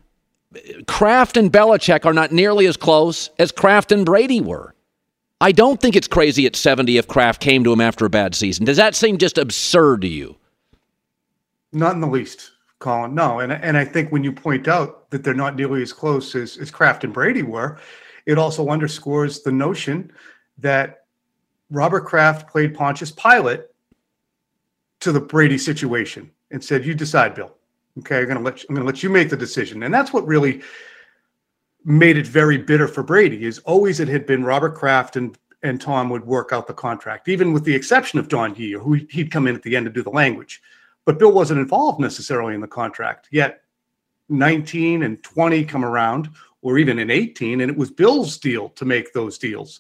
Kraft and Belichick are not nearly as close as Kraft and Brady were. I don't think it's crazy at seventy if Kraft came to him after a bad season. Does that seem just absurd to you? Not in the least, Colin. No, and and I think when you point out that they're not nearly as close as, as Kraft and Brady were, it also underscores the notion that Robert Kraft played Pontius Pilate to the Brady situation and said, "You decide, Bill. Okay, I'm going to let you, I'm going to let you make the decision." And that's what really made it very bitter for Brady. Is always it had been Robert Kraft and, and Tom would work out the contract, even with the exception of Don Yee, who he'd come in at the end to do the language. But Bill wasn't involved necessarily in the contract. Yet nineteen and twenty come around, or even in eighteen, and it was Bill's deal to make those deals.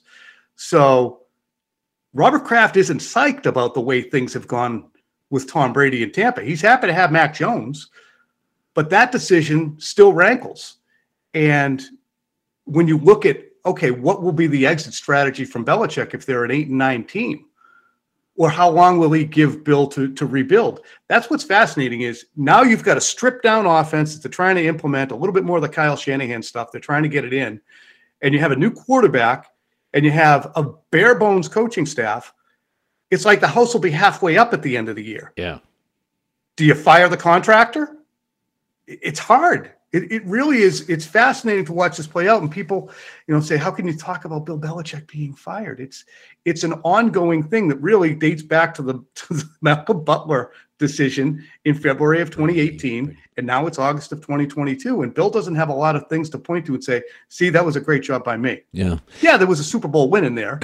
So Robert Kraft isn't psyched about the way things have gone with Tom Brady in Tampa. He's happy to have Mac Jones, but that decision still rankles. And when you look at, okay, what will be the exit strategy from Belichick if they're an eight and nine team? Or how long will he give Bill to, to rebuild? That's what's fascinating is now you've got a stripped down offense that they're trying to implement a little bit more of the Kyle Shanahan stuff. They're trying to get it in. And you have a new quarterback and you have a bare bones coaching staff. It's like the house will be halfway up at the end of the year. Yeah. Do you fire the contractor? It's hard. It, it really is. It's fascinating to watch this play out. And people, you know, say, how can you talk about Bill Belichick being fired? It's it's an ongoing thing that really dates back to the, to the Malcolm Butler decision in February of twenty eighteen. And now it's August of twenty twenty-two. And Bill doesn't have a lot of things to point to and say, see, that was a great job by me. Yeah. Yeah, there was a Super Bowl win in there.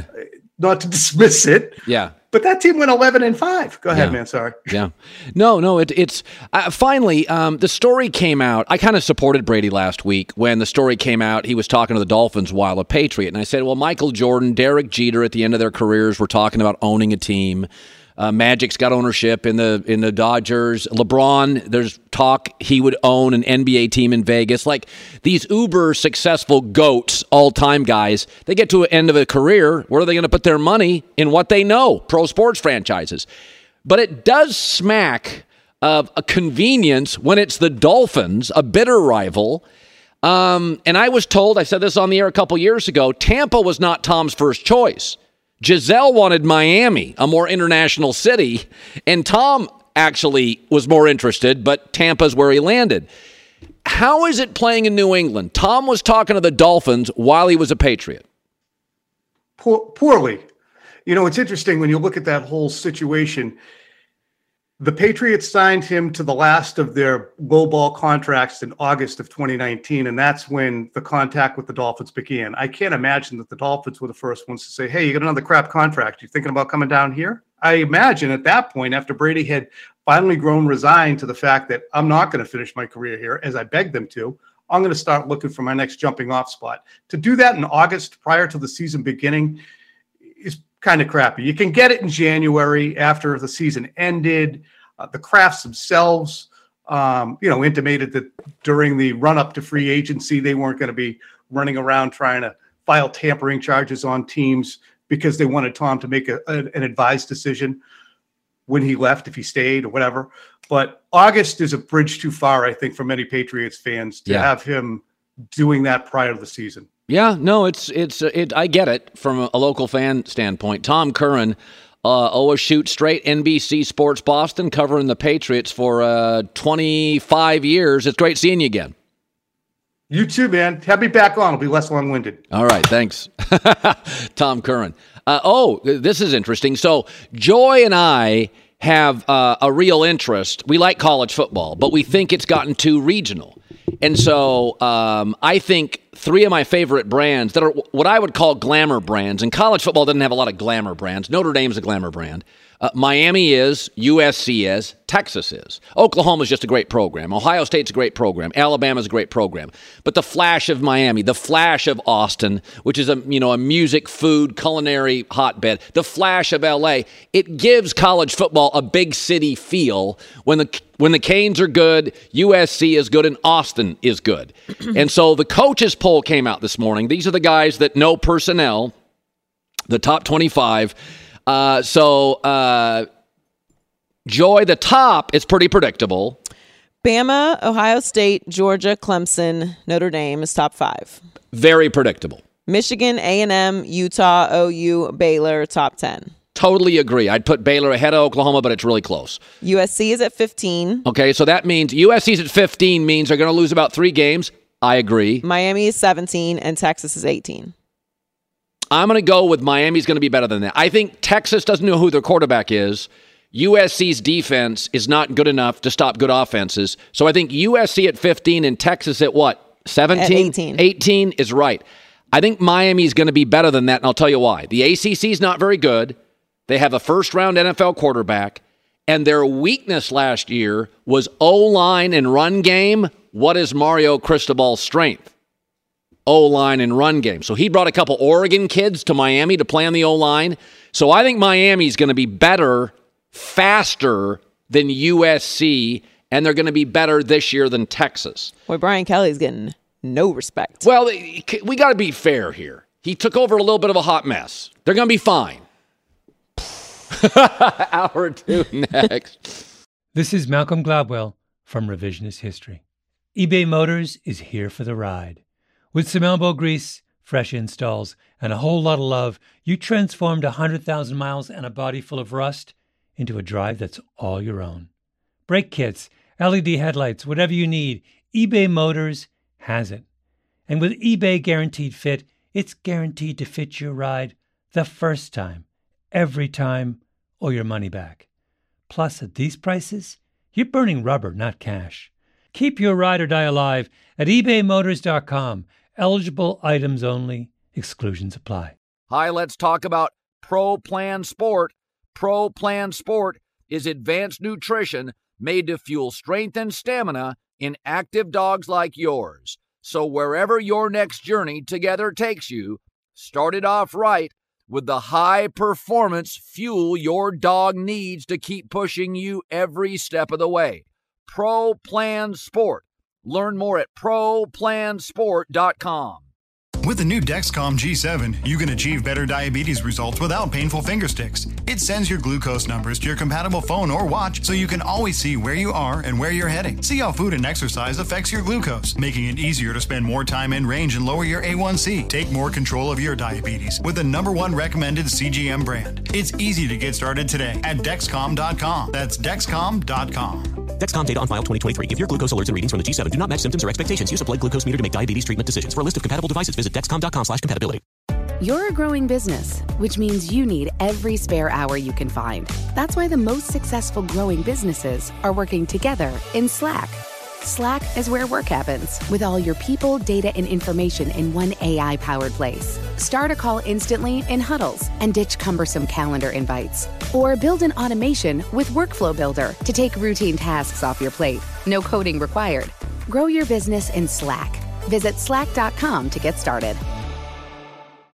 Not to dismiss it. Yeah. But that team went eleven and five. Go ahead, yeah. man. Sorry. Yeah. No, no, it, it's uh, finally um, the story came out. I kind of supported Brady last week when the story came out. He was talking to the Dolphins while a Patriot. And I said, well, Michael Jordan, Derek Jeter at the end of their careers were talking about owning a team. Uh, Magic's got ownership in the in the Dodgers. LeBron, there's talk he would own an N B A team in Vegas. Like these uber successful GOATs, all-time guys, they get to an end of a career. Where are they going to put their money? In what they know, pro sports franchises. But it does smack of a convenience when it's the Dolphins, a bitter rival. Um, and I was told, I said this on the air a couple years ago, Tampa was not Tom's first choice. Giselle wanted Miami, a more international city, and Tom actually was more interested, but Tampa's where he landed. How is it playing in New England? Tom was talking to the Dolphins while he was a Patriot. Poor, poorly. You know, it's interesting when you look at that whole situation. The Patriots signed him to the last of their lowball contracts in August of twenty nineteen, and that's when the contact with the Dolphins began. I can't imagine that the Dolphins were the first ones to say, hey, you got another crap contract. You thinking about coming down here? I imagine at that point, after Brady had finally grown resigned to the fact that I'm not going to finish my career here, as I begged them to, I'm going to start looking for my next jumping off spot. To do that in August prior to the season beginning is kind of crappy. You can get it in January after the season ended. Uh, the Crafts themselves, um, you know, intimated that during the run-up to free agency, they weren't going to be running around trying to file tampering charges on teams because they wanted Tom to make a, a, an advised decision when he left, if he stayed or whatever. But August is a bridge too far, I think, for many Patriots fans to yeah. have him doing that prior to the season. Yeah, no, it's it's it. I get it from a local fan standpoint. Tom Curran, uh, oh, a shoot straight N B C Sports Boston, covering the Patriots for uh, twenty-five years. It's great seeing you again. You too, man. Have me back on. I'll be less long-winded. All right, thanks, Tom Curran. Uh, oh, this is interesting. So Joy and I have uh, a real interest. We like college football, but we think it's gotten too regional. And so um, I think three of my favorite brands that are what I would call glamour brands, and college football doesn't have a lot of glamour brands. Notre Dame's a glamour brand. Uh, Miami is, U S C is, Texas is. Oklahoma's just a great program. Ohio State's a great program. Alabama's a great program. But the flash of Miami, the flash of Austin, which is a you know a music, food, culinary hotbed, the flash of L A, it gives college football a big city feel. When the when the Canes are good, U S C is good, and Austin is good. And so the coaches poll came out this morning. These are the guys that know personnel, the top twenty-five. Uh, so, uh, Joy, the top is pretty predictable. Bama, Ohio State, Georgia, Clemson, Notre Dame is top five. Very predictable. Michigan, A and M, Utah, O U, Baylor, top ten. Totally agree. I'd put Baylor ahead of Oklahoma, but it's really close. U S C is at fifteen. Okay, so that means U S C's at fifteen means they're going to lose about three games. I agree. Miami is seventeen, and Texas is eighteen. I'm going to go with Miami's going to be better than that. I think Texas doesn't know who their quarterback is. U S C's defense is not good enough to stop good offenses. So I think U S C at fifteen and Texas at what? seventeen? eighteen. eighteen is right. I think Miami's going to be better than that, and I'll tell you why. The A C C is not very good. They have a first-round N F L quarterback, and their weakness last year was O-line and run game. What is Mario Cristobal's strength? O-line and run game. So he brought a couple Oregon kids to Miami to play on the O-line. So I think Miami's going to be better, faster than U S C, and they're going to be better this year than Texas. Boy, Brian Kelly's getting no respect. Well, we got to be fair here. He took over a little bit of a hot mess. They're going to be fine. Hour two next. This is Malcolm Gladwell from Revisionist History. eBay Motors is here for the ride. With some elbow grease, fresh installs, and a whole lot of love, you transformed one hundred thousand miles and a body full of rust into a drive that's all your own. Brake kits, L E D headlights, whatever you need, eBay Motors has it. And with eBay Guaranteed Fit, it's guaranteed to fit your ride the first time, every time, or your money back. Plus, at these prices, you're burning rubber, not cash. Keep your ride or die alive at ebay motors dot com. Eligible items only. Exclusions apply. Hi, let's talk about Pro Plan Sport. Pro Plan Sport is advanced nutrition made to fuel strength and stamina in active dogs like yours. So wherever your next journey together takes you, start it off right with the high-performance fuel your dog needs to keep pushing you every step of the way. Pro Plan Sport. Learn more at pro plan sport dot com. With the new Dexcom G seven, you can achieve better diabetes results without painful finger sticks. It sends your glucose numbers to your compatible phone or watch so you can always see where you are and where you're heading. See how food and exercise affects your glucose, making it easier to spend more time in range and lower your A one C. Take more control of your diabetes with the number one recommended C G M brand. It's easy to get started today at Dexcom dot com. That's Dexcom dot com. Dexcom data on file twenty twenty-three. If your glucose alerts and readings from the G seven do not match symptoms or expectations, use a blood glucose meter to make diabetes treatment decisions. For a list of compatible devices, visit Dexcom dot com slash compatibility. You're a growing business, which means you need every spare hour you can find. That's why the most successful growing businesses are working together in Slack. Slack is where work happens, with all your people, data, and information in one A I-powered place. Start a call instantly in huddles and ditch cumbersome calendar invites. Or build an automation with Workflow Builder to take routine tasks off your plate. No coding required. Grow your business in Slack. Visit slack dot com to get started.